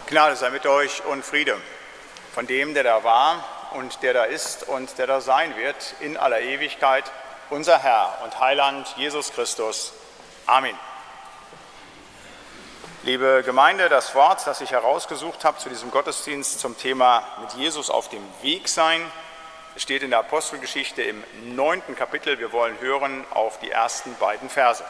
Gnade sei mit euch und Friede von dem, der da war und der da ist und der da sein wird in aller Ewigkeit, unser Herr und Heiland Jesus Christus. Amen. Liebe Gemeinde, das Wort, das ich herausgesucht habe zu diesem Gottesdienst zum Thema mit Jesus auf dem Weg sein, steht in der Apostelgeschichte im 9. Kapitel. Wir wollen hören auf die ersten beiden Verse.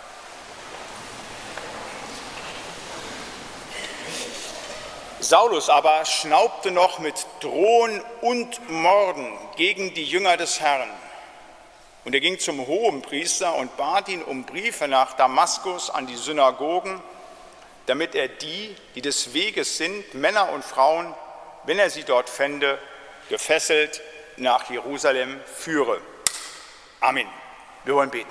Saulus aber schnaubte noch mit Drohen und Morden gegen die Jünger des Herrn. Und er ging zum Hohenpriester und bat ihn um Briefe nach Damaskus an die Synagogen, damit er die des Weges sind, Männer und Frauen, wenn er sie dort fände, gefesselt nach Jerusalem führe. Amen. Wir wollen beten.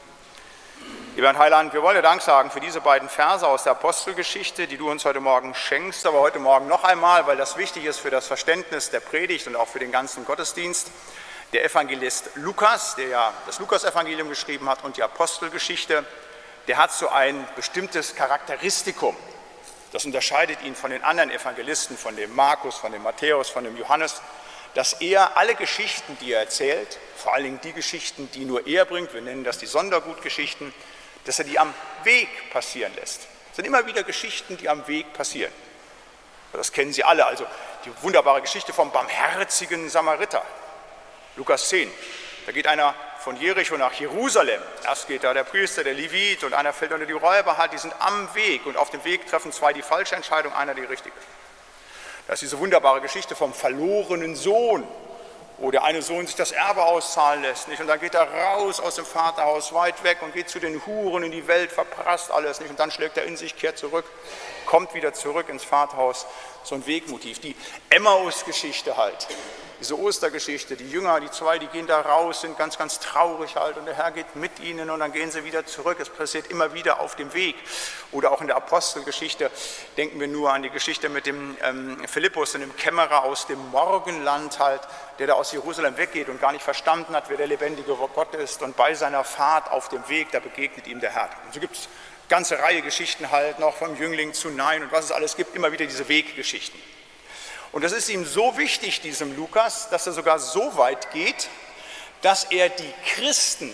Lieber Herr Heiland, wir wollen dir Dank sagen für diese beiden Verse aus der Apostelgeschichte, die du uns heute Morgen schenkst, aber heute Morgen noch einmal, weil das wichtig ist für das Verständnis der Predigt und auch für den ganzen Gottesdienst. Der Evangelist Lukas, der ja das Lukasevangelium geschrieben hat und die Apostelgeschichte, der hat so ein bestimmtes Charakteristikum. Das unterscheidet ihn von den anderen Evangelisten, von dem Markus, von dem Matthäus, von dem Johannes, dass er alle Geschichten, die er erzählt, vor allen Dingen die Geschichten, die nur er bringt, wir nennen das die Sondergutgeschichten, dass er die am Weg passieren lässt. Es sind immer wieder Geschichten, die am Weg passieren. Das kennen Sie alle, also die wunderbare Geschichte vom barmherzigen Samariter. Lukas 10, da geht einer von Jericho nach Jerusalem. Erst geht da der Priester, der Levit und einer fällt unter die Räuber, die sind am Weg und auf dem Weg treffen zwei die falsche Entscheidung, einer die richtige. Das ist diese wunderbare Geschichte vom verlorenen Sohn, wo der eine Sohn sich das Erbe auszahlen lässt, nicht? Und dann geht er raus aus dem Vaterhaus, weit weg und geht zu den Huren in die Welt, verprasst alles, nicht? Und dann schlägt er in sich, kehrt zurück, kommt wieder zurück ins Vaterhaus. So ein Wegmotiv, die Emmaus-Geschichte halt, diese Ostergeschichte, die Jünger, die zwei, die gehen da raus, sind ganz, ganz traurig halt und der Herr geht mit ihnen und dann gehen sie wieder zurück. Es passiert immer wieder auf dem Weg. Oder auch in der Apostelgeschichte denken wir nur an die Geschichte mit dem Philippus und dem Kämmerer aus dem Morgenland halt, der da aus Jerusalem weggeht und gar nicht verstanden hat, wer der lebendige Gott ist. Und bei seiner Fahrt auf dem Weg, da begegnet ihm der Herr. Und so gibt es eine ganze Reihe Geschichten halt noch vom Jüngling zu Nein und was es alles gibt, immer wieder diese Weggeschichten. Und das ist ihm so wichtig, diesem Lukas, dass er sogar so weit geht, dass er die Christen,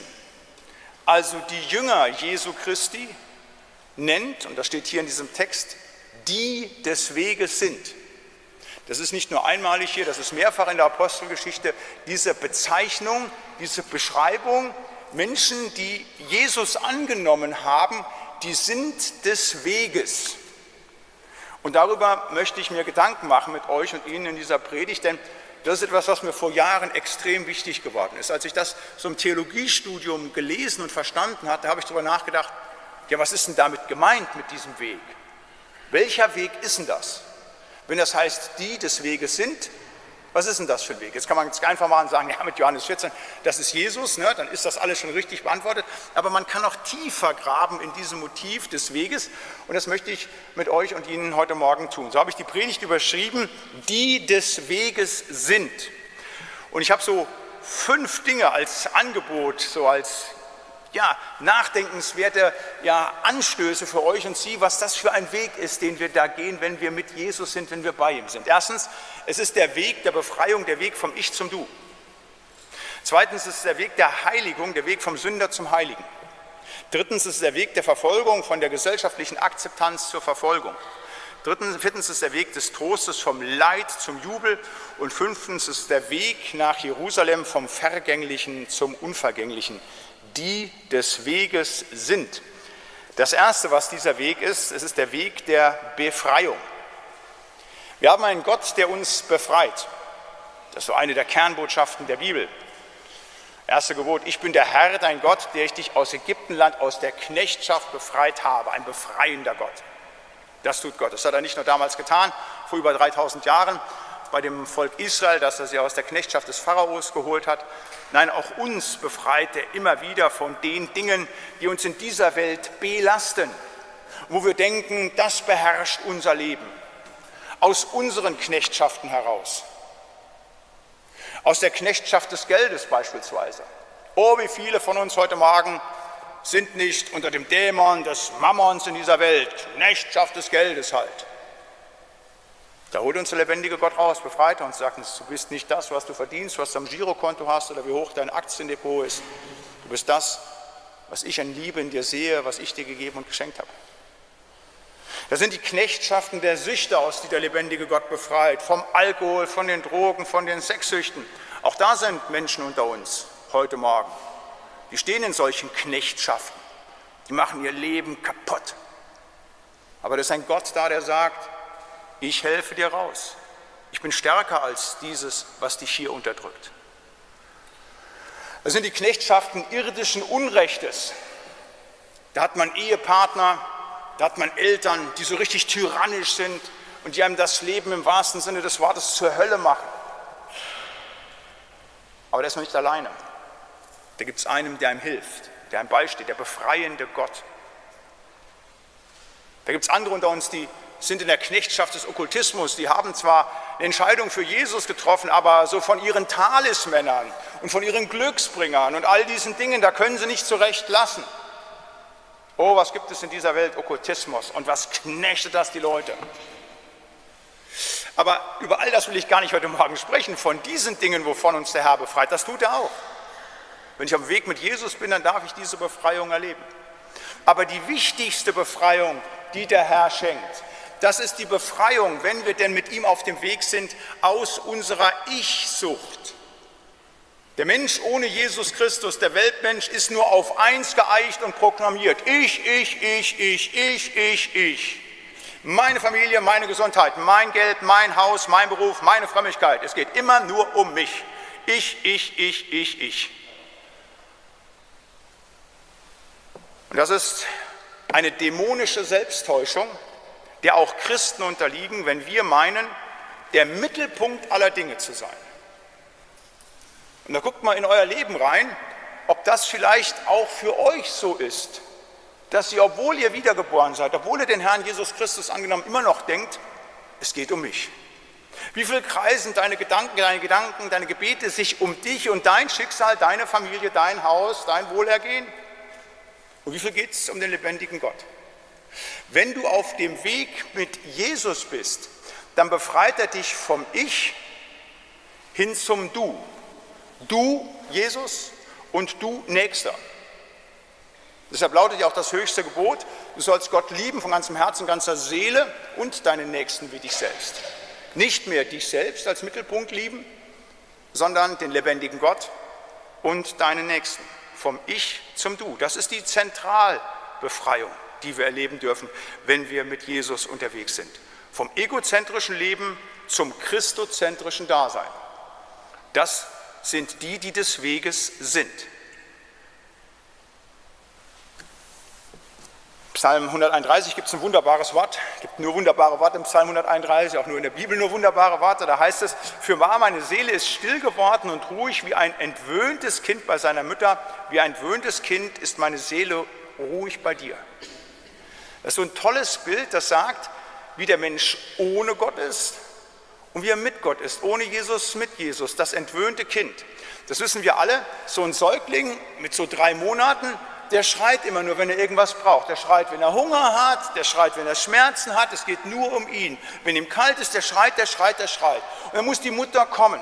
also die Jünger Jesu Christi, nennt, und das steht hier in diesem Text, die des Weges sind. Das ist nicht nur einmalig hier, das ist mehrfach in der Apostelgeschichte, diese Bezeichnung, diese Beschreibung, Menschen, die Jesus angenommen haben, die sind des Weges. Und darüber möchte ich mir Gedanken machen mit euch und Ihnen in dieser Predigt, denn das ist etwas, was mir vor Jahren extrem wichtig geworden ist. Als ich das so im Theologiestudium gelesen und verstanden hatte, habe ich darüber nachgedacht, ja, was ist denn damit gemeint mit diesem Weg? Welcher Weg ist denn das? Wenn das heißt, die des Weges sind, was ist denn das für ein Weg? Jetzt kann man es einfach machen und sagen, ja, mit Johannes 14, das ist Jesus, ne, dann ist das alles schon richtig beantwortet. Aber man kann auch tiefer graben in diesem Motiv des Weges und das möchte ich mit euch und Ihnen heute Morgen tun. So habe ich die Predigt überschrieben, die des Weges sind. Und ich habe so 5 Dinge als Angebot, so als nachdenkenswerte Anstöße für euch und Sie, was das für ein Weg ist, den wir da gehen, wenn wir mit Jesus sind, wenn wir bei ihm sind. Erstens, es ist der Weg der Befreiung, der Weg vom Ich zum Du. Zweitens ist es der Weg der Heiligung, der Weg vom Sünder zum Heiligen. Drittens ist es der Weg der Verfolgung, von der gesellschaftlichen Akzeptanz zur Verfolgung. Viertens ist der Weg des Trostes vom Leid zum Jubel. Und 5. ist der Weg nach Jerusalem vom Vergänglichen zum Unvergänglichen. Die des Weges sind. Das Erste, was dieser Weg ist, es ist der Weg der Befreiung. Wir haben einen Gott, der uns befreit. Das ist so eine der Kernbotschaften der Bibel. Erste Gebot, ich bin der Herr, dein Gott, der ich dich aus Ägyptenland, aus der Knechtschaft befreit habe. Ein befreiender Gott. Das tut Gott. Das hat er nicht nur damals getan, vor über 3000 Jahren, bei dem Volk Israel, dass er sie aus der Knechtschaft des Pharaos geholt hat. Nein, auch uns befreit er immer wieder von den Dingen, die uns in dieser Welt belasten, wo wir denken, das beherrscht unser Leben, aus unseren Knechtschaften heraus, aus der Knechtschaft des Geldes beispielsweise. Oh, wie viele von uns heute Morgen sind nicht unter dem Dämon des Mammons in dieser Welt, Knechtschaft des Geldes halt. Da holt uns der lebendige Gott raus, befreit uns, sagt uns, du bist nicht das, was du verdienst, was du am Girokonto hast oder wie hoch dein Aktiendepot ist. Du bist das, was ich an Liebe in dir sehe, was ich dir gegeben und geschenkt habe. Das sind die Knechtschaften der Süchte, aus die der lebendige Gott befreit, vom Alkohol, von den Drogen, von den Sexsüchten. Auch da sind Menschen unter uns heute Morgen. Die stehen in solchen Knechtschaften, die machen ihr Leben kaputt. Aber da ist ein Gott da, der sagt, ich helfe dir raus. Ich bin stärker als dieses, was dich hier unterdrückt. Das sind die Knechtschaften irdischen Unrechtes. Da hat man Ehepartner, da hat man Eltern, die so richtig tyrannisch sind und die einem das Leben im wahrsten Sinne des Wortes zur Hölle machen. Aber der ist noch nicht alleine. Da gibt es einen, der einem hilft, der einem beisteht, der befreiende Gott. Da gibt es andere unter uns, die sind in der Knechtschaft des Okkultismus, die haben zwar eine Entscheidung für Jesus getroffen, aber so von ihren Talismännern und von ihren Glücksbringern und all diesen Dingen, da können sie nicht zurecht lassen. Oh, was gibt es in dieser Welt? Okkultismus. Und was knechtet das die Leute? Aber über all das will ich gar nicht heute Morgen sprechen, von diesen Dingen, wovon uns der Herr befreit. Das tut er auch. Wenn ich auf dem Weg mit Jesus bin, dann darf ich diese Befreiung erleben. Aber die wichtigste Befreiung, die der Herr schenkt, das ist die Befreiung, wenn wir denn mit ihm auf dem Weg sind, aus unserer Ich-Sucht. Der Mensch ohne Jesus Christus, der Weltmensch, ist nur auf eins geeicht und proklamiert. Ich. Meine Familie, meine Gesundheit, mein Geld, mein Haus, mein Beruf, meine Frömmigkeit. Es geht immer nur um mich. Ich. Und das ist eine dämonische Selbsttäuschung, der auch Christen unterliegen, wenn wir meinen, der Mittelpunkt aller Dinge zu sein. Und da guckt mal in euer Leben rein, ob das vielleicht auch für euch so ist, dass ihr, obwohl ihr wiedergeboren seid, obwohl ihr den Herrn Jesus Christus angenommen, immer noch denkt, es geht um mich. Wie viel kreisen deine Gedanken, deine Gebete sich um dich und dein Schicksal, deine Familie, dein Haus, dein Wohlergehen? Und wie viel geht es um den lebendigen Gott? Wenn du auf dem Weg mit Jesus bist, dann befreit er dich vom Ich hin zum Du. Du, Jesus, und du, Nächster. Deshalb lautet ja auch das höchste Gebot, du sollst Gott lieben von ganzem Herzen, ganzer Seele und deinen Nächsten wie dich selbst. Nicht mehr dich selbst als Mittelpunkt lieben, sondern den lebendigen Gott und deinen Nächsten. Vom Ich zum Du. Das ist die Zentralbefreiung, die wir erleben dürfen, wenn wir mit Jesus unterwegs sind. Vom egozentrischen Leben zum christozentrischen Dasein. Das sind die, die des Weges sind. Psalm 131 gibt es ein wunderbares Wort, es gibt nur wunderbare Worte im Psalm 131, auch nur in der Bibel nur wunderbare Worte. Da heißt es, fürwahr meine Seele ist still geworden und ruhig wie ein entwöhntes Kind bei seiner Mutter, wie ein entwöhntes Kind ist meine Seele ruhig bei dir. Das ist so ein tolles Bild, das sagt, wie der Mensch ohne Gott ist und wie er mit Gott ist, ohne Jesus, mit Jesus, das entwöhnte Kind. Das wissen wir alle, so ein Säugling mit so 3 Monaten, der schreit immer nur, wenn er irgendwas braucht. Der schreit, wenn er Hunger hat, der schreit, wenn er Schmerzen hat, es geht nur um ihn. Wenn ihm kalt ist, der schreit. Und dann muss die Mutter kommen.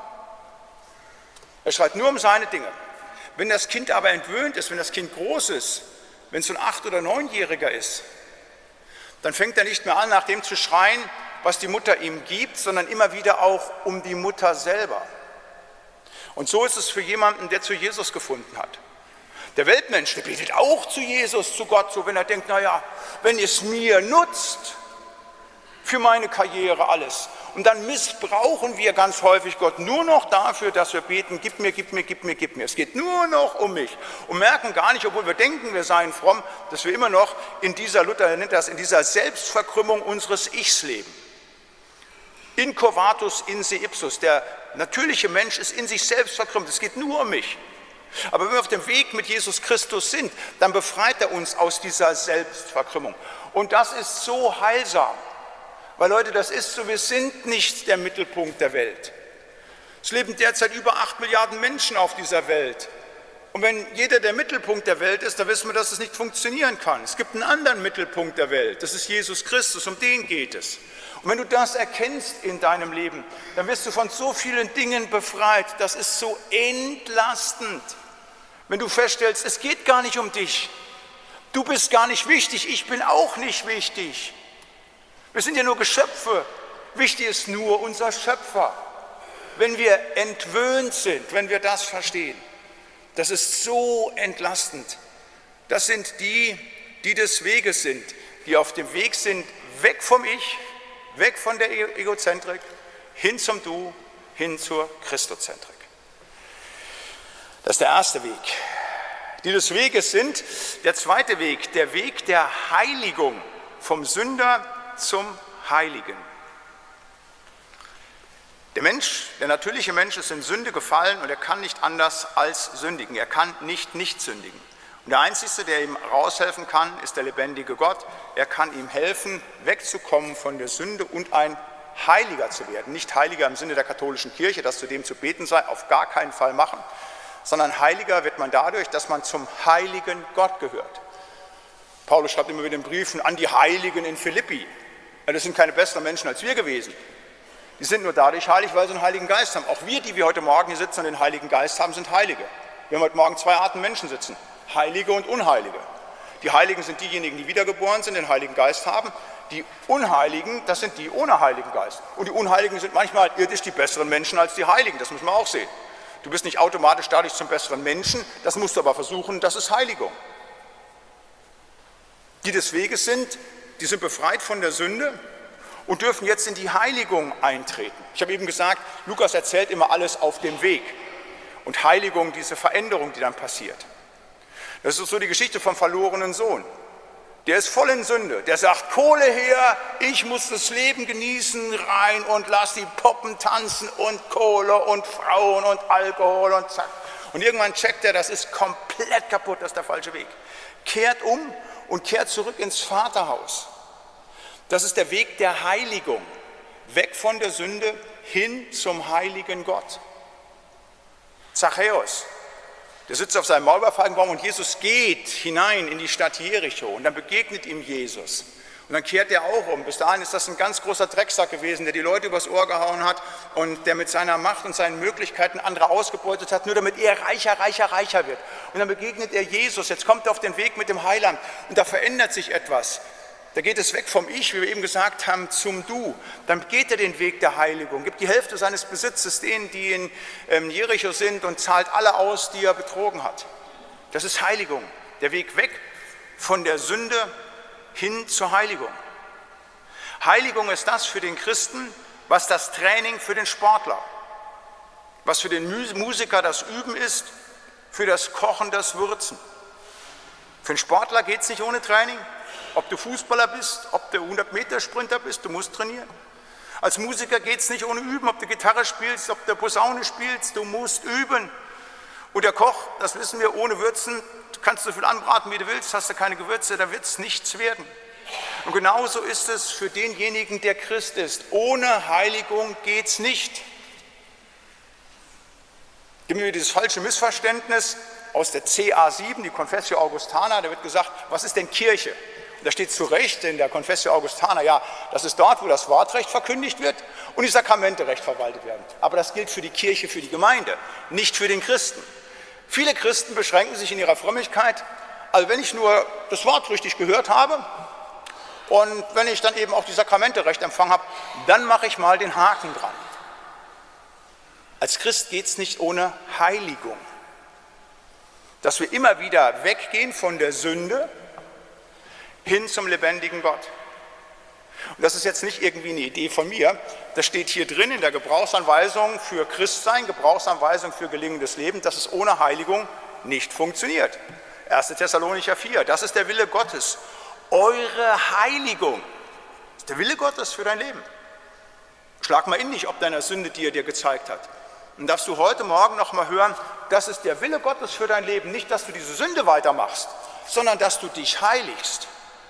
Er schreit nur um seine Dinge. Wenn das Kind aber entwöhnt ist, wenn das Kind groß ist, wenn es so ein 8- oder 9-Jähriger ist, dann fängt er nicht mehr an, nach dem zu schreien, was die Mutter ihm gibt, sondern immer wieder auch um die Mutter selber. Und so ist es für jemanden, der zu Jesus gefunden hat. Der Weltmensch, der betet auch zu Jesus, zu Gott, so wenn er denkt, naja, wenn es mir nutzt, für meine Karriere alles. Und dann missbrauchen wir ganz häufig Gott nur noch dafür, dass wir beten, gib mir. Es geht nur noch um mich. Und merken gar nicht, obwohl wir denken, wir seien fromm, dass wir immer noch in dieser, Luther nennt das, in dieser Selbstverkrümmung unseres Ichs leben. Incurvatus in se ipsus, der natürliche Mensch ist in sich selbst verkrümmt, es geht nur um mich. Aber wenn wir auf dem Weg mit Jesus Christus sind, dann befreit er uns aus dieser Selbstverkrümmung. Und das ist so heilsam, weil Leute, das ist so, wir sind nicht der Mittelpunkt der Welt. Es leben derzeit über 8 Milliarden Menschen auf dieser Welt. Und wenn jeder der Mittelpunkt der Welt ist, dann wissen wir, dass es nicht funktionieren kann. Es gibt einen anderen Mittelpunkt der Welt, das ist Jesus Christus, um den geht es. Und wenn du das erkennst in deinem Leben, dann wirst du von so vielen Dingen befreit, das ist so entlastend. Wenn du feststellst, es geht gar nicht um dich, du bist gar nicht wichtig, ich bin auch nicht wichtig. Wir sind ja nur Geschöpfe, wichtig ist nur unser Schöpfer. Wenn wir entwöhnt sind, wenn wir das verstehen, das ist so entlastend. Das sind die, die des Weges sind, die auf dem Weg sind, weg vom Ich, weg von der Egozentrik, hin zum Du, hin zur Christozentrik. Das ist der erste Weg. Die des Weges sind der zweite Weg, der Weg der Heiligung, vom Sünder zum Heiligen. Der natürliche Mensch ist in Sünde gefallen und er kann nicht anders als sündigen. Er kann nicht sündigen. Und der Einzige, der ihm raushelfen kann, ist der lebendige Gott. Er kann ihm helfen, wegzukommen von der Sünde und ein Heiliger zu werden. Nicht Heiliger im Sinne der katholischen Kirche, dass zu dem zu beten sei, auf gar keinen Fall machen, sondern Heiliger wird man dadurch, dass man zum heiligen Gott gehört. Paulus schreibt immer wieder in Briefen an die Heiligen in Philippi. Das sind keine besseren Menschen als wir gewesen. Die sind nur dadurch heilig, weil sie einen Heiligen Geist haben. Auch wir, die wir heute Morgen hier sitzen und den Heiligen Geist haben, sind Heilige. Wir haben heute Morgen zwei Arten Menschen sitzen, Heilige und Unheilige. Die Heiligen sind diejenigen, die wiedergeboren sind, den Heiligen Geist haben. Die Unheiligen, das sind die ohne Heiligen Geist. Und die Unheiligen sind manchmal irdisch die besseren Menschen als die Heiligen, das muss man auch sehen. Du bist nicht automatisch dadurch zum besseren Menschen, das musst du aber versuchen, das ist Heiligung. Die des Weges sind, die sind befreit von der Sünde und dürfen jetzt in die Heiligung eintreten. Ich habe eben gesagt, Lukas erzählt immer alles auf dem Weg. Und Heiligung, diese Veränderung, die dann passiert. Das ist so die Geschichte vom verlorenen Sohn. Der ist voll in Sünde. Der sagt, Kohle her, ich muss das Leben genießen, rein und lass die Poppen tanzen und Kohle und Frauen und Alkohol und zack. Und irgendwann checkt er, das ist komplett kaputt, das ist der falsche Weg. Kehrt um und kehrt zurück ins Vaterhaus. Das ist der Weg der Heiligung. Weg von der Sünde hin zum heiligen Gott. Zachäus, der sitzt auf seinem Maulbeerfeigenbaum und Jesus geht hinein in die Stadt Jericho und dann begegnet ihm Jesus. Und dann kehrt er auch um. Bis dahin ist das ein ganz großer Drecksack gewesen, der die Leute übers Ohr gehauen hat und der mit seiner Macht und seinen Möglichkeiten andere ausgebeutet hat, nur damit er reicher wird. Und dann begegnet er Jesus. Jetzt kommt er auf den Weg mit dem Heiland und da verändert sich etwas. Da geht es weg vom Ich, wie wir eben gesagt haben, zum Du. Dann geht er den Weg der Heiligung, gibt die Hälfte seines Besitzes denen, die in Jericho sind und zahlt alle aus, die er betrogen hat. Das ist Heiligung, der Weg weg von der Sünde hin zur Heiligung. Heiligung ist das für den Christen, was das Training für den Sportler, was für den Musiker das Üben ist, für das Kochen das Würzen. Für den Sportler geht es nicht ohne Training. Ob du Fußballer bist, ob du 100-Meter-Sprinter bist, du musst trainieren. Als Musiker geht es nicht ohne Üben, ob du Gitarre spielst, ob du Posaune spielst, du musst üben. Und der Koch, das wissen wir, ohne Würzen, kannst du so viel anbraten, wie du willst, hast du keine Gewürze, da wird es nichts werden. Und genauso ist es für denjenigen, der Christ ist. Ohne Heiligung geht es nicht. Gibt mir dieses falsche Missverständnis aus der CA7, die Confessio Augustana, da wird gesagt, was ist denn Kirche? Da steht zu Recht in der Confessio Augustana, ja, das ist dort, wo das Wortrecht verkündigt wird und die Sakramente recht verwaltet werden. Aber das gilt für die Kirche, für die Gemeinde, nicht für den Christen. Viele Christen beschränken sich in ihrer Frömmigkeit, also wenn ich nur das Wort richtig gehört habe und wenn ich dann eben auch die Sakramente recht empfangen habe, dann mache ich mal den Haken dran. Als Christ geht es nicht ohne Heiligung. Dass wir immer wieder weggehen von der Sünde hin zum lebendigen Gott. Und das ist jetzt nicht irgendwie eine Idee von mir, das steht hier drin in der Gebrauchsanweisung für Christsein, Gebrauchsanweisung für gelingendes Leben, dass es ohne Heiligung nicht funktioniert. 1. Thessalonicher 4, das ist der Wille Gottes, eure Heiligung. Das ist der Wille Gottes für dein Leben. Schlag mal in dich, ob deiner Sünde, die er dir gezeigt hat. Und darfst du heute Morgen noch mal hören, das ist der Wille Gottes für dein Leben, nicht, dass du diese Sünde weitermachst, sondern dass du dich heiligst.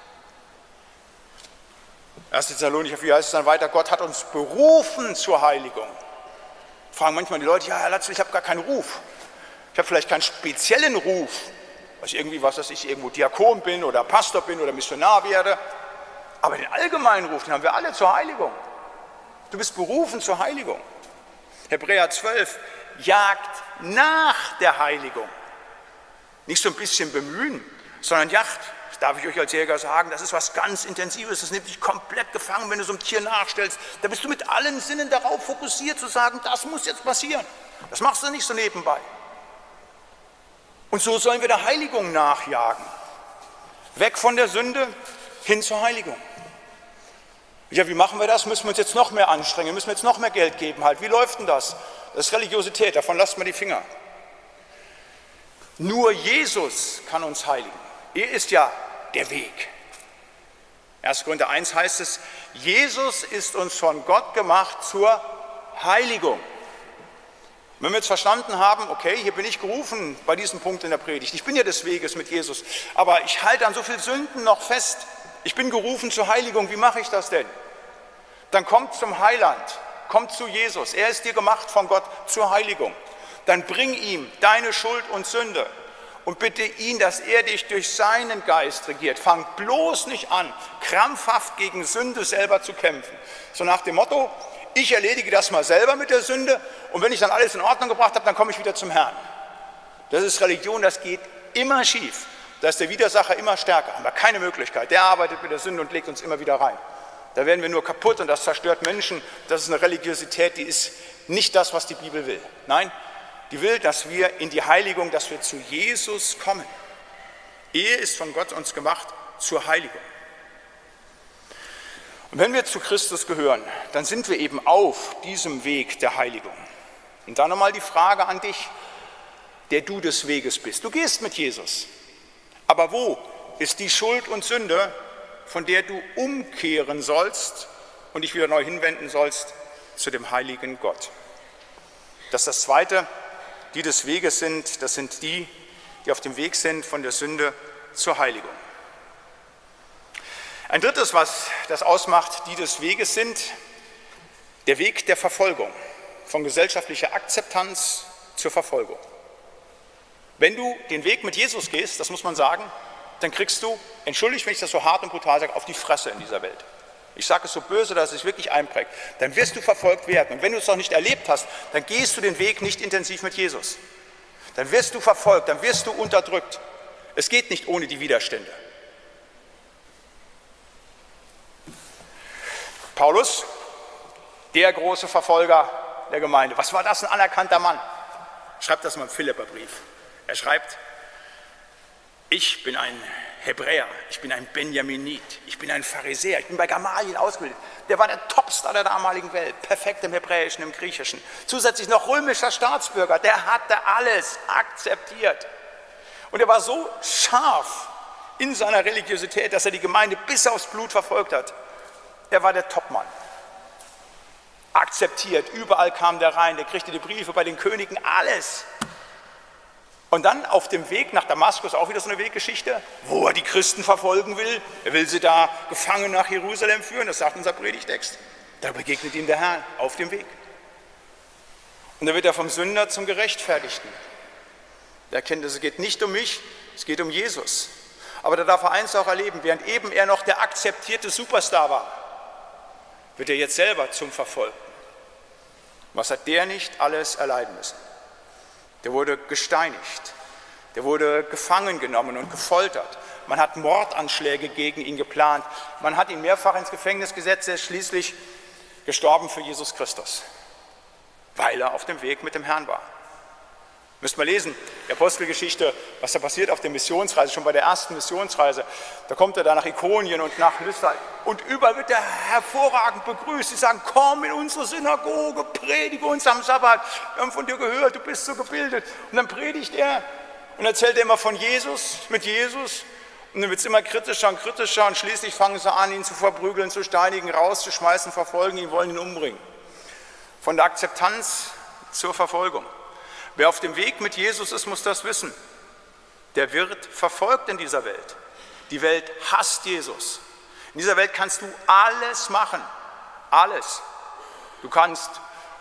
1. Thessalonicher 4 heißt es dann weiter, Gott hat uns berufen zur Heiligung. Fragen manchmal die Leute, ja, Herr Latzel, ich habe gar keinen Ruf. Ich habe vielleicht keinen speziellen Ruf, dass ich irgendwie, was weiß ich, irgendwo Diakon bin oder Pastor bin oder Missionar werde. Aber den allgemeinen Ruf, den haben wir alle zur Heiligung. Du bist berufen zur Heiligung. Hebräer 12, jagt nach der Heiligung. Nicht so ein bisschen bemühen, sondern jagt. Das darf ich euch als Jäger sagen, das ist was ganz Intensives. Das nimmt dich komplett gefangen, wenn du so einem Tier nachstellst. Da bist du mit allen Sinnen darauf fokussiert, zu sagen, das muss jetzt passieren. Das machst du nicht so nebenbei. Und so sollen wir der Heiligung nachjagen. Weg von der Sünde hin zur Heiligung. Ja, wie machen wir das? Müssen wir uns jetzt noch mehr anstrengen? Müssen wir jetzt noch mehr Geld geben? Halt, wie läuft denn das? Das ist Religiosität, davon lasst man die Finger. Nur Jesus kann uns heiligen. Er ist ja der Weg. 1. Korinther 1 heißt es, Jesus ist uns von Gott gemacht zur Heiligung. Wenn wir jetzt verstanden haben, okay, hier bin ich gerufen bei diesem Punkt in der Predigt. Ich bin ja des Weges mit Jesus, aber ich halte an so vielen Sünden noch fest. Ich bin gerufen zur Heiligung. Wie mache ich das denn? Dann kommt zum Heiland, kommt zu Jesus. Er ist dir gemacht von Gott zur Heiligung. Dann bring ihm deine Schuld und Sünde und bitte ihn, dass er dich durch seinen Geist regiert. Fang bloß nicht an, krampfhaft gegen Sünde selber zu kämpfen. So nach dem Motto, ich erledige das mal selber mit der Sünde und wenn ich dann alles in Ordnung gebracht habe, dann komme ich wieder zum Herrn. Das ist Religion, das geht immer schief. Da ist der Widersacher immer stärker, haben wir keine Möglichkeit. Der arbeitet mit der Sünde und legt uns immer wieder rein. Da werden wir nur kaputt und das zerstört Menschen. Das ist eine Religiosität, die ist nicht das, was die Bibel will. Nein, die will, dass wir in die Heiligung, dass wir zu Jesus kommen. Er ist von Gott uns gemacht zur Heiligung. Und wenn wir zu Christus gehören, dann sind wir eben auf diesem Weg der Heiligung. Und dann nochmal die Frage an dich, der du des Weges bist. Du gehst mit Jesus. Aber wo ist die Schuld und Sünde, von der du umkehren sollst und dich wieder neu hinwenden sollst zu dem heiligen Gott? Das ist das Zweite, die des Weges sind, das sind die, die auf dem Weg sind von der Sünde zur Heiligung. Ein drittes, was das ausmacht, die des Weges sind, der Weg der Verfolgung, von gesellschaftlicher Akzeptanz zur Verfolgung. Wenn du den Weg mit Jesus gehst, das muss man sagen, dann kriegst du, entschuldigt, wenn ich das so hart und brutal sage, auf die Fresse in dieser Welt. Ich sage es so böse, dass es sich wirklich einprägt. Dann wirst du verfolgt werden. Und wenn du es noch nicht erlebt hast, dann gehst du den Weg nicht intensiv mit Jesus. Dann wirst du verfolgt, dann wirst du unterdrückt. Es geht nicht ohne die Widerstände. Paulus, der große Verfolger der Gemeinde. Was war das, ein anerkannter Mann? Schreibt das mal im Philipperbrief. Er schreibt, ich bin ein Hebräer, ich bin ein Benjaminit, ich bin ein Pharisäer, ich bin bei Gamaliel ausgebildet. Der war der Topstar der damaligen Welt, perfekt im Hebräischen, im Griechischen. Zusätzlich noch römischer Staatsbürger, der hatte alles akzeptiert. Und er war so scharf in seiner Religiosität, dass er die Gemeinde bis aufs Blut verfolgt hat. Er war der Topmann. Akzeptiert, überall kam der rein, der kriegte die Briefe bei den Königen, alles. Und dann auf dem Weg nach Damaskus, auch wieder so eine Weggeschichte, wo er die Christen verfolgen will. Er will sie da gefangen nach Jerusalem führen, das sagt unser Predigtext. Da begegnet ihm der Herr auf dem Weg. Und da wird er vom Sünder zum Gerechtfertigten. Er erkennt, es geht nicht um mich, es geht um Jesus. Aber da darf er eins auch erleben, während eben er noch der akzeptierte Superstar war, wird er jetzt selber zum Verfolgten. Was hat der nicht alles erleiden müssen? Der wurde gesteinigt, der wurde gefangen genommen und gefoltert. Man hat Mordanschläge gegen ihn geplant. Man hat ihn mehrfach ins Gefängnis gesetzt, er ist schließlich gestorben für Jesus Christus, weil er auf dem Weg mit dem Herrn war. Müsst mal lesen, die Apostelgeschichte, was da passiert auf der Missionsreise, schon bei der ersten Missionsreise. Da kommt er da nach Ikonien und nach Lystra und überall wird er hervorragend begrüßt. Sie sagen, komm in unsere Synagoge, predige uns am Sabbat. Wir haben von dir gehört, du bist so gebildet. Und dann predigt er und erzählt er immer von Jesus, mit Jesus. Und dann wird es immer kritischer und schließlich fangen sie an, ihn zu verprügeln, zu steinigen, rauszuschmeißen, verfolgen ihn, wollen ihn umbringen. Von der Akzeptanz zur Verfolgung. Wer auf dem Weg mit Jesus ist, muss das wissen. Der wird verfolgt in dieser Welt. Die Welt hasst Jesus. In dieser Welt kannst du alles machen. Alles. Du kannst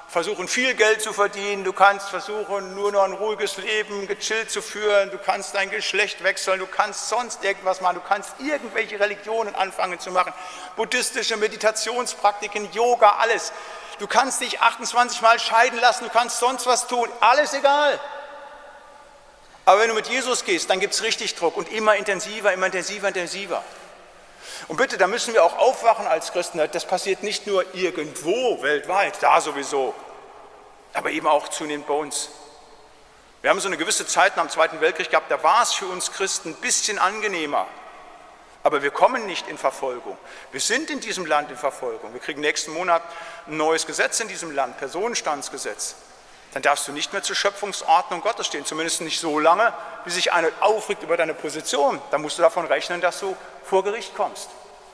versuchen, viel Geld zu verdienen, du kannst versuchen, nur noch ein ruhiges Leben, gechillt zu führen, du kannst dein Geschlecht wechseln, du kannst sonst irgendwas machen, du kannst irgendwelche Religionen anfangen zu machen, buddhistische Meditationspraktiken, Yoga, alles. Du kannst dich 28 Mal scheiden lassen, du kannst sonst was tun, alles egal. Aber wenn du mit Jesus gehst, dann gibt es richtig Druck und immer intensiver, immer intensiver, intensiver. Und bitte, da müssen wir auch aufwachen als Christen. Das passiert nicht nur irgendwo weltweit, da sowieso, aber eben auch zunehmend bei uns. Wir haben so eine gewisse Zeit nach dem Zweiten Weltkrieg gehabt, da war es für uns Christen ein bisschen angenehmer. Aber wir kommen nicht in Verfolgung. Wir sind in diesem Land in Verfolgung. Wir kriegen nächsten Monat ein neues Gesetz in diesem Land, Personenstandsgesetz. Dann darfst du nicht mehr zur Schöpfungsordnung Gottes stehen, zumindest nicht so lange, wie sich einer aufregt über deine Position. Dann musst du davon rechnen, dass du vor Gericht kommst.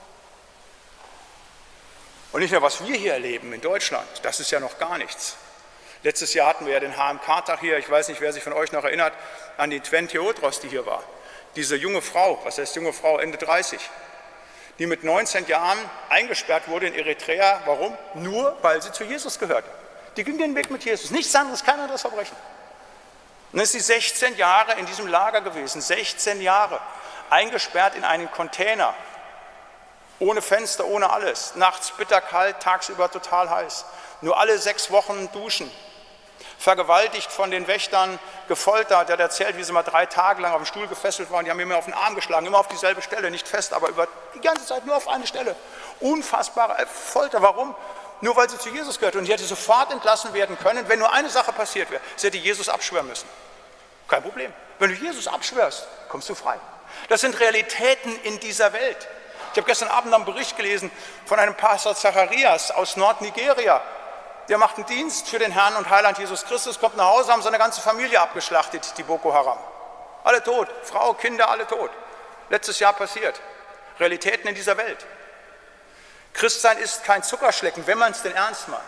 Und nicht nur, was wir hier erleben in Deutschland, das ist ja noch gar nichts. Letztes Jahr hatten wir ja den HMK-Tag hier, ich weiß nicht, wer sich von euch noch erinnert, an die Twen Theodros, die hier war. Diese junge Frau, was heißt junge Frau, Ende 30, die mit 19 Jahren eingesperrt wurde in Eritrea. Warum? Nur, weil sie zu Jesus gehörte. Die ging den Weg mit Jesus, nichts anderes, kein anderes Verbrechen. Und dann ist sie 16 Jahre in diesem Lager gewesen, 16 Jahre, eingesperrt in einen Container, ohne Fenster, ohne alles, nachts bitterkalt, tagsüber total heiß, nur alle 6 Wochen duschen, vergewaltigt von den Wächtern, gefoltert. Der hat erzählt, wie sie mal 3 Tage lang auf dem Stuhl gefesselt waren, die haben ihn immer auf den Arm geschlagen, immer auf dieselbe Stelle, nicht fest, aber über die ganze Zeit nur auf eine Stelle. Unfassbare Folter, warum? Nur weil sie zu Jesus gehört. Und sie hätte sofort entlassen werden können, wenn nur eine Sache passiert wäre. Sie hätte Jesus abschwören müssen. Kein Problem. Wenn du Jesus abschwörst, kommst du frei. Das sind Realitäten in dieser Welt. Ich habe gestern Abend einen Bericht gelesen von einem Pastor Zacharias aus Nordnigeria. Der macht einen Dienst für den Herrn und Heiland Jesus Christus, kommt nach Hause, haben seine ganze Familie abgeschlachtet, die Boko Haram. Alle tot, Frau, Kinder, alle tot. Letztes Jahr passiert. Realitäten in dieser Welt. Christsein ist kein Zuckerschlecken, wenn man es denn ernst meint.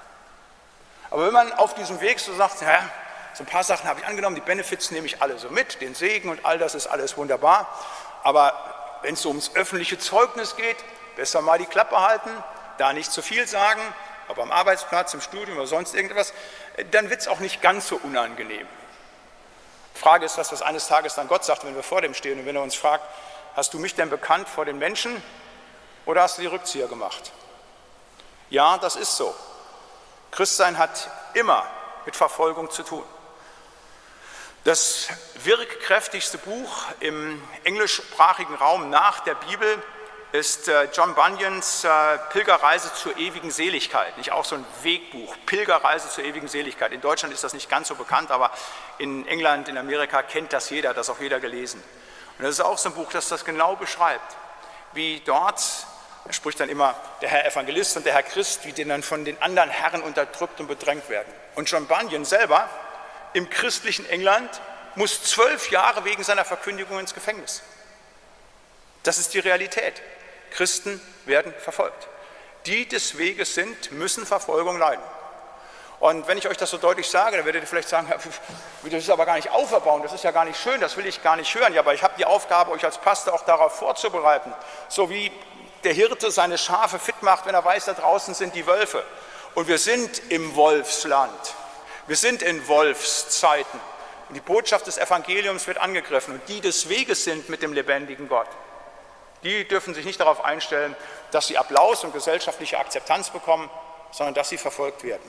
Aber wenn man auf diesem Weg so sagt, naja, so ein paar Sachen habe ich angenommen, die Benefits nehme ich alle so mit, den Segen und all das ist alles wunderbar, aber wenn es so ums öffentliche Zeugnis geht, besser mal die Klappe halten, da nicht zu viel sagen, aber am Arbeitsplatz, im Studium oder sonst irgendwas, dann wird es auch nicht ganz so unangenehm. Die Frage ist, was eines Tages dann Gott sagt, wenn wir vor dem stehen und wenn er uns fragt, hast du mich denn bekannt vor den Menschen oder hast du die Rückzieher gemacht? Ja, das ist so. Christsein hat immer mit Verfolgung zu tun. Das wirkkräftigste Buch im englischsprachigen Raum nach der Bibel ist John Bunyans Pilgerreise zur ewigen Seligkeit. Nicht auch so ein Wegbuch, Pilgerreise zur ewigen Seligkeit. In Deutschland ist das nicht ganz so bekannt, aber in England, in Amerika kennt das jeder, das auch jeder gelesen. Und das ist auch so ein Buch, das das genau beschreibt, wie dort, er spricht dann immer der Herr Evangelist und der Herr Christ, wie die dann von den anderen Herren unterdrückt und bedrängt werden. Und John Bunyan selber im christlichen England muss 12 Jahre wegen seiner Verkündigung ins Gefängnis. Das ist die Realität. Christen werden verfolgt. Die des Weges sind, müssen Verfolgung leiden. Und wenn ich euch das so deutlich sage, dann werdet ihr vielleicht sagen, das ist aber gar nicht auferbauend, das ist ja gar nicht schön, das will ich gar nicht hören. Ja, aber ich habe die Aufgabe, euch als Pastor auch darauf vorzubereiten. So wie der Hirte seine Schafe fit macht, wenn er weiß, da draußen sind die Wölfe. Und wir sind im Wolfsland. Wir sind in Wolfszeiten. Und die Botschaft des Evangeliums wird angegriffen. Und die des Weges sind mit dem lebendigen Gott. Die dürfen sich nicht darauf einstellen, dass sie Applaus und gesellschaftliche Akzeptanz bekommen, sondern dass sie verfolgt werden.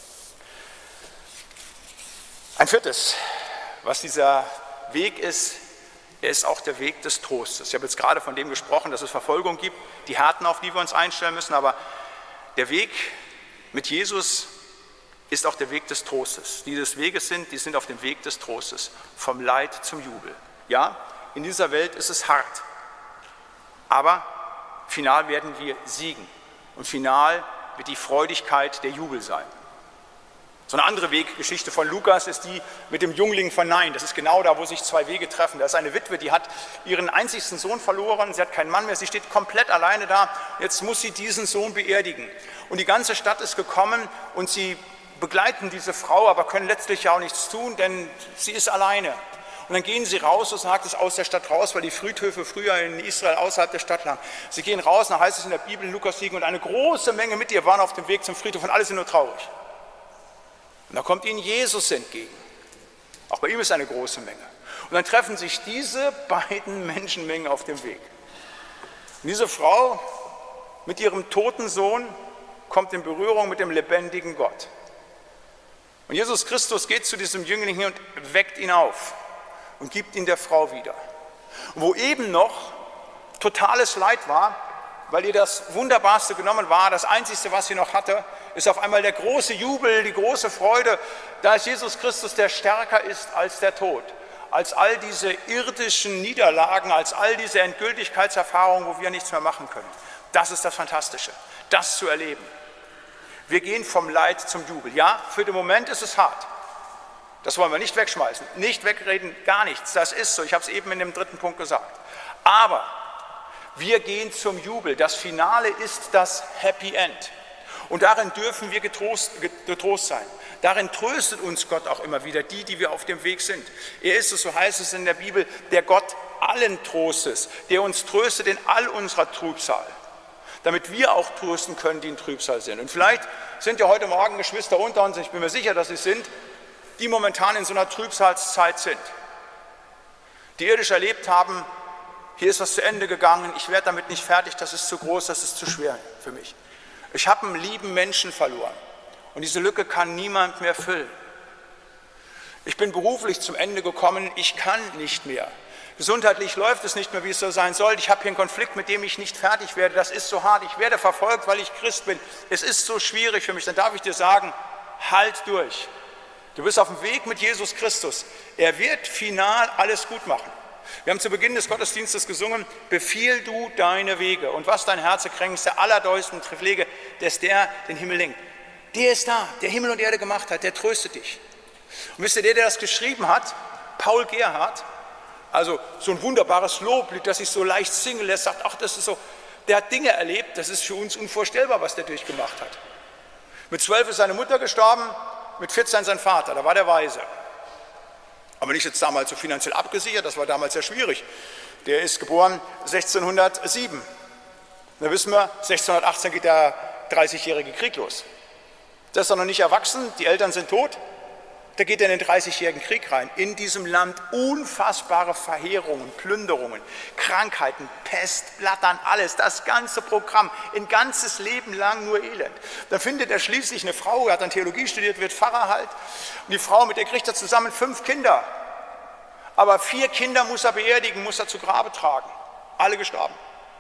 Ein viertes, was dieser Weg ist, er ist auch der Weg des Trostes. Ich habe jetzt gerade von dem gesprochen, dass es Verfolgung gibt, die Härten, auf die wir uns einstellen müssen, aber der Weg mit Jesus ist auch der Weg des Trostes. Die des Weges sind, die sind auf dem Weg des Trostes, vom Leid zum Jubel. Ja, in dieser Welt ist es hart, aber final werden wir siegen und final wird die Freudigkeit der Jubel sein. So eine andere Weggeschichte von Lukas ist die mit dem Jüngling von Nain. Das ist genau da, wo sich 2 Wege treffen. Da ist eine Witwe, die hat ihren einzigsten Sohn verloren, sie hat keinen Mann mehr, sie steht komplett alleine da. Jetzt muss sie diesen Sohn beerdigen. Und die ganze Stadt ist gekommen und sie begleiten diese Frau, aber können letztlich ja auch nichts tun, denn sie ist alleine. Und dann gehen sie raus, so sagt es, aus der Stadt raus, weil die Friedhöfe früher in Israel außerhalb der Stadt lagen. Sie gehen raus, dann heißt es in der Bibel, in Lukas 7, und eine große Menge mit ihr waren auf dem Weg zum Friedhof und alle sind nur traurig. Und da kommt ihnen Jesus entgegen. Auch bei ihm ist eine große Menge. Und dann treffen sich diese beiden Menschenmengen auf dem Weg. Und diese Frau mit ihrem toten Sohn kommt in Berührung mit dem lebendigen Gott. Und Jesus Christus geht zu diesem Jüngling hin und weckt ihn auf und gibt ihn der Frau wieder. Und wo eben noch totales Leid war, weil ihr das Wunderbarste genommen war, das Einzige, was sie noch hatte, ist auf einmal der große Jubel, die große Freude, da ist Jesus Christus, der stärker ist als der Tod, als all diese irdischen Niederlagen, als all diese Endgültigkeitserfahrungen, wo wir nichts mehr machen können. Das ist das Fantastische, das zu erleben. Wir gehen vom Leid zum Jubel. Ja, für den Moment ist es hart. Das wollen wir nicht wegschmeißen, nicht wegreden, gar nichts. Das ist so, ich habe es eben in dem 3. Punkt gesagt. Aber wir gehen zum Jubel. Das Finale ist das Happy End. Und darin dürfen wir getrost sein. Darin tröstet uns Gott auch immer wieder, die wir auf dem Weg sind. Er ist es, so heißt es in der Bibel, der Gott allen Trostes, der uns tröstet in all unserer Trübsal, damit wir auch trösten können, die in Trübsal sind. Und vielleicht sind ja heute Morgen Geschwister unter uns, ich bin mir sicher, dass sie sind, die momentan in so einer Trübsalzeit sind, die irdisch erlebt haben, hier ist was zu Ende gegangen, ich werde damit nicht fertig, das ist zu groß, das ist zu schwer für mich. Ich habe einen lieben Menschen verloren und diese Lücke kann niemand mehr füllen. Ich bin beruflich zum Ende gekommen, ich kann nicht mehr. Gesundheitlich läuft es nicht mehr, wie es so sein soll. Ich habe hier einen Konflikt, mit dem ich nicht fertig werde. Das ist so hart. Ich werde verfolgt, weil ich Christ bin. Es ist so schwierig für mich. Dann darf ich dir sagen, halt durch. Du bist auf dem Weg mit Jesus Christus. Er wird final alles gut machen. Wir haben zu Beginn des Gottesdienstes gesungen, befiehl du deine Wege. Und was dein Herz kränkt, ist der allerdeusten Pflege, dass der den Himmel lenkt. Der ist da, der Himmel und Erde gemacht hat, der tröstet dich. Und wisst ihr, der das geschrieben hat, Paul Gerhardt, also so ein wunderbares Loblied, das sich so leicht singen lässt, sagt, ach, das ist so, der hat Dinge erlebt, das ist für uns unvorstellbar, was der durchgemacht hat. Mit 12 ist seine Mutter gestorben, mit 14 sein Vater, da war der Weise. Aber nicht jetzt damals so finanziell abgesichert, das war damals sehr schwierig. Der ist geboren 1607. Da wissen wir, 1618 geht der 30-jährige Krieg los. Der ist doch noch nicht erwachsen, die Eltern sind tot. Da geht er in den 30-jährigen Krieg rein. In diesem Land unfassbare Verheerungen, Plünderungen, Krankheiten, Pest, Blattern, alles, das ganze Programm, ein ganzes Leben lang nur Elend. Dann findet er schließlich eine Frau, er hat dann Theologie studiert, wird Pfarrer halt. Und die Frau, mit der kriegt er zusammen 5 Kinder. Aber 4 Kinder muss er beerdigen, muss er zu Grabe tragen. Alle gestorben.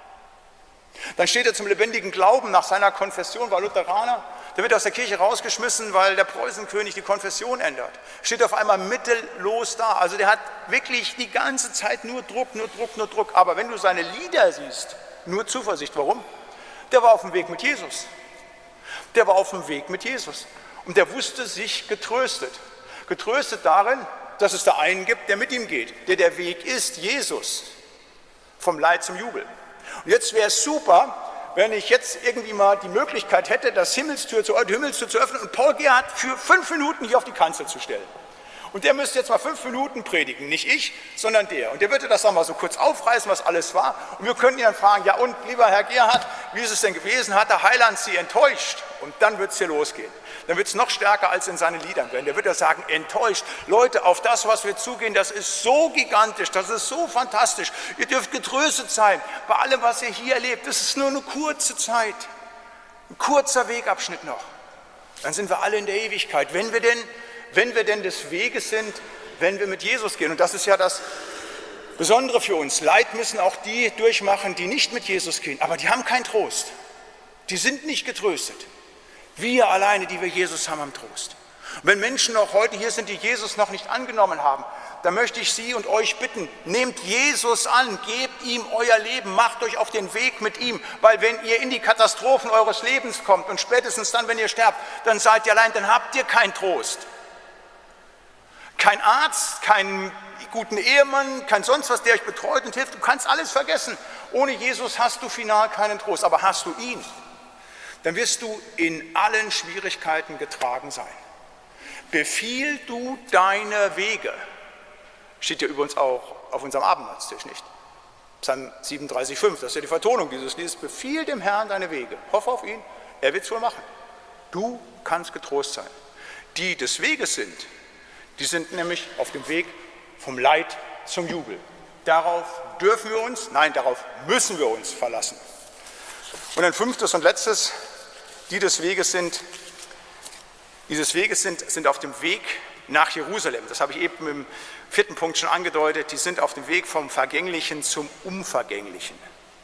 Dann steht er zum lebendigen Glauben nach seiner Konfession, war Lutheraner. Der wird aus der Kirche rausgeschmissen, weil der Preußenkönig die Konfession ändert. Steht auf einmal mittellos da. Also der hat wirklich die ganze Zeit nur Druck, nur Druck, nur Druck. Aber wenn du seine Lieder siehst, nur Zuversicht. Warum? Der war auf dem Weg mit Jesus. Der war auf dem Weg mit Jesus. Und der wusste sich getröstet. Getröstet darin, dass es da einen gibt, der mit ihm geht. Der Weg ist Jesus. Vom Leid zum Jubel. Und jetzt wäre es super, wenn ich jetzt irgendwie mal die Möglichkeit hätte, die Himmelstür zu öffnen und Paul Gerhardt für 5 Minuten hier auf die Kanzel zu stellen. Und der müsste jetzt mal 5 Minuten predigen, nicht ich, sondern der. Und der würde das dann mal so kurz aufreißen, was alles war. Und wir könnten ihn dann fragen, ja und, lieber Herr Gerhardt, wie ist es denn gewesen? Hat der Heiland Sie enttäuscht? Und dann wird es hier losgehen. Dann wird es noch stärker als in seinen Liedern werden. Der wird ja sagen, enttäuscht. Leute, auf das, was wir zugehen, das ist so gigantisch, das ist so fantastisch. Ihr dürft getröstet sein bei allem, was ihr hier erlebt. Das ist nur eine kurze Zeit, ein kurzer Wegabschnitt noch. Dann sind wir alle in der Ewigkeit, wenn wir denn des Weges sind, wenn wir mit Jesus gehen. Und das ist ja das Besondere für uns. Leid müssen auch die durchmachen, die nicht mit Jesus gehen, aber die haben keinen Trost. Die sind nicht getröstet. Wir alleine, die wir Jesus haben, haben Trost. Und wenn Menschen auch heute hier sind, die Jesus noch nicht angenommen haben, dann möchte ich Sie und euch bitten, nehmt Jesus an, gebt ihm euer Leben, macht euch auf den Weg mit ihm, weil wenn ihr in die Katastrophen eures Lebens kommt und spätestens dann, wenn ihr sterbt, dann seid ihr allein, dann habt ihr keinen Trost. Kein Arzt, keinen guten Ehemann, kein sonst was, der euch betreut und hilft. Du kannst alles vergessen. Ohne Jesus hast du final keinen Trost. Aber hast du ihn, dann wirst du in allen Schwierigkeiten getragen sein. Befiehl du deine Wege. Steht ja übrigens auch auf unserem Abendmahlstisch, nicht? Psalm 37,5, das ist ja die Vertonung dieses Liedes. Befiehl dem Herrn deine Wege. Hoffe auf ihn, er wird es wohl machen. Du kannst getrost sein. die des Weges sind, die sind nämlich auf dem Weg vom Leid zum Jubel. Darauf dürfen wir uns, nein, darauf müssen wir uns verlassen. Und ein fünftes und letztes, die des Weges sind auf dem Weg nach Jerusalem. Das habe ich eben im 4. Punkt schon angedeutet. Die sind auf dem Weg vom Vergänglichen zum Unvergänglichen.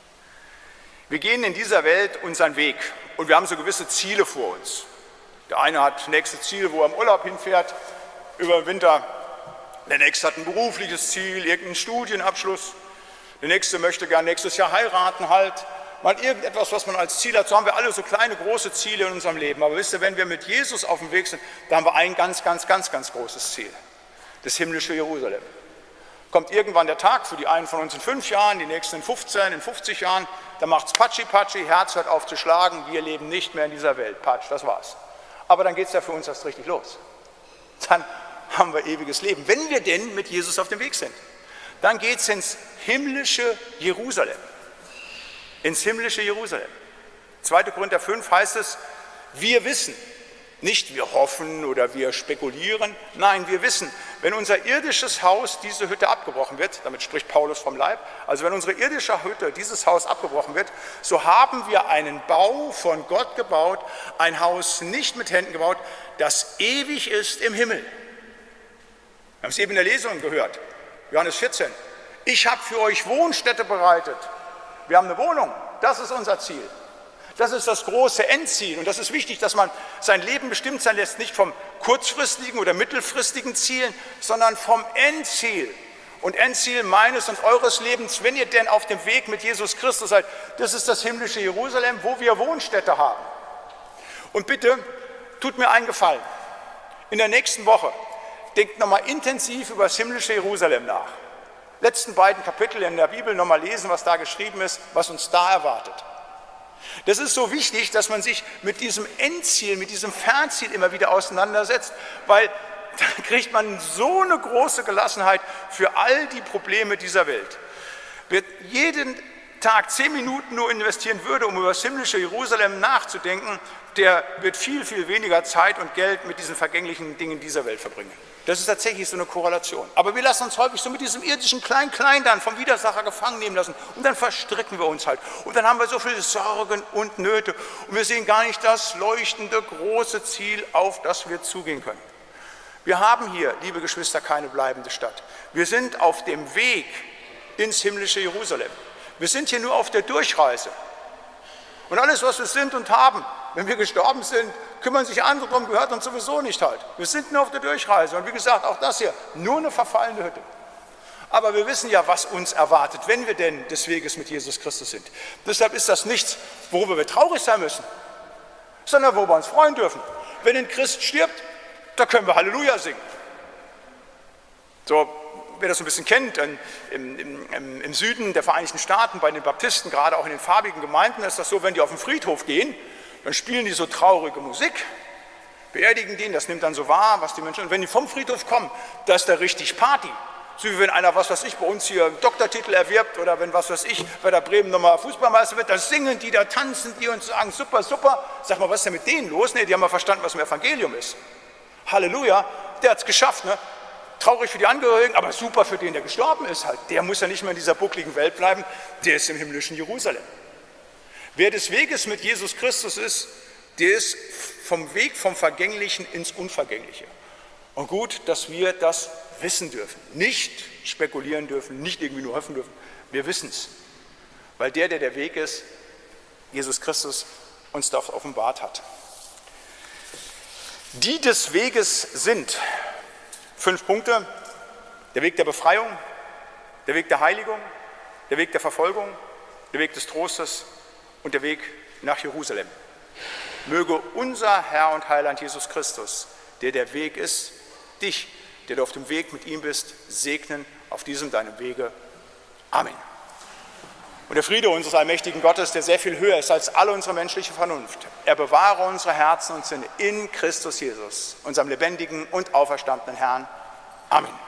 Wir gehen in dieser Welt unseren Weg und wir haben so gewisse Ziele vor uns. Der eine hat nächste Ziel, wo er im Urlaub hinfährt, über den Winter. Der nächste hat ein berufliches Ziel, irgendeinen Studienabschluss. Der nächste möchte gern nächstes Jahr heiraten, halt. Mal irgendetwas, was man als Ziel hat. So haben wir alle so kleine, große Ziele in unserem Leben. Aber wisst ihr, wenn wir mit Jesus auf dem Weg sind, da haben wir ein ganz großes Ziel. Das himmlische Jerusalem. Kommt irgendwann der Tag, für die einen von uns in 5 Jahren, die nächsten in 15, in 50 Jahren, da macht es Patschi, Herz hört auf zu schlagen, wir leben nicht mehr in dieser Welt. Patsch, das war's. Aber dann geht es ja für uns erst richtig los. Dann haben wir ewiges Leben, wenn wir denn mit Jesus auf dem Weg sind. Dann geht es ins himmlische Jerusalem. Ins himmlische Jerusalem. 2. Korinther 5 heißt es, wir wissen, nicht wir hoffen oder wir spekulieren, nein, wir wissen, wenn unser irdisches Haus, diese Hütte abgebrochen wird, damit spricht Paulus vom Leib, also wenn unsere irdische Hütte, dieses Haus abgebrochen wird, so haben wir einen Bau von Gott gebaut, ein Haus nicht mit Händen gebaut, das ewig ist im Himmel. Wir haben es eben in der Lesung gehört, Johannes 14. Ich habe für euch Wohnstätte bereitet. Wir haben eine Wohnung, das ist unser Ziel. Das ist das große Endziel und das ist wichtig, dass man sein Leben bestimmt sein lässt, nicht vom kurzfristigen oder mittelfristigen Zielen, sondern vom Endziel. Und Endziel meines und eures Lebens, wenn ihr denn auf dem Weg mit Jesus Christus seid, das ist das himmlische Jerusalem, wo wir Wohnstätte haben. Und bitte, tut mir einen Gefallen, in der nächsten Woche denkt nochmal intensiv über das himmlische Jerusalem nach. Letzten beiden Kapitel in der Bibel nochmal lesen, was da geschrieben ist, was uns da erwartet. Das ist so wichtig, dass man sich mit diesem Endziel, mit diesem Fernziel immer wieder auseinandersetzt, weil da kriegt man so eine große Gelassenheit für all die Probleme dieser Welt. Wer jeden Tag 10 Minuten nur investieren würde, um über das himmlische Jerusalem nachzudenken, der wird viel, viel weniger Zeit und Geld mit diesen vergänglichen Dingen dieser Welt verbringen. Das ist tatsächlich so eine Korrelation. Aber wir lassen uns häufig so mit diesem irdischen Klein-Klein dann vom Widersacher gefangen nehmen lassen und dann verstricken wir uns halt. Und dann haben wir so viele Sorgen und Nöte und wir sehen gar nicht das leuchtende große Ziel, auf das wir zugehen können. Wir haben hier, liebe Geschwister, keine bleibende Stadt. Wir sind auf dem Weg ins himmlische Jerusalem. Wir sind hier nur auf der Durchreise. Und alles, was wir sind und haben, wenn wir gestorben sind, kümmern sich andere darum, gehört uns sowieso nicht halt. Wir sind nur auf der Durchreise. Und wie gesagt, auch das hier, nur eine verfallene Hütte. Aber wir wissen ja, was uns erwartet, wenn wir denn des Weges mit Jesus Christus sind. Deshalb ist das nichts, worüber wir traurig sein müssen, sondern worüber wir uns freuen dürfen. Wenn ein Christ stirbt, da können wir Halleluja singen. So, wer das ein bisschen kennt, im Süden der Vereinigten Staaten, bei den Baptisten, gerade auch in den farbigen Gemeinden, ist das so, wenn die auf den Friedhof gehen, dann spielen die so traurige Musik, beerdigen den, das nimmt dann so wahr, was die Menschen, und wenn die vom Friedhof kommen, da ist da richtig Party. So wie wenn einer, was weiß ich, bei uns hier einen Doktortitel erwirbt oder wenn, was weiß ich, bei der Bremen nochmal Fußballmeister wird, da singen die, da tanzen die und sagen, super, super. Sag mal, was ist denn mit denen los? Nee, die haben mal verstanden, was im Evangelium ist. Halleluja, der hat es geschafft, ne? Traurig für die Angehörigen, aber super für den, der gestorben ist halt. Der muss ja nicht mehr in dieser buckligen Welt bleiben, der ist im himmlischen Jerusalem. Wer des Weges mit Jesus Christus ist, der ist vom Weg vom Vergänglichen ins Unvergängliche. Und gut, dass wir das wissen dürfen, nicht spekulieren dürfen, nicht irgendwie nur hoffen dürfen. Wir wissen es, weil der Weg ist, Jesus Christus uns das offenbart hat. Die des Weges sind 5 Punkte: der Weg der Befreiung, der Weg der Heiligung, der Weg der Verfolgung, der Weg des Trostes und der Weg nach Jerusalem. Möge unser Herr und Heiland Jesus Christus, der Weg ist, dich, der du auf dem Weg mit ihm bist, segnen auf diesem deinem Wege. Amen. Und der Friede unseres allmächtigen Gottes, der sehr viel höher ist als alle unsere menschliche Vernunft, er bewahre unsere Herzen und Sinne in Christus Jesus, unserem lebendigen und auferstandenen Herrn. Amen.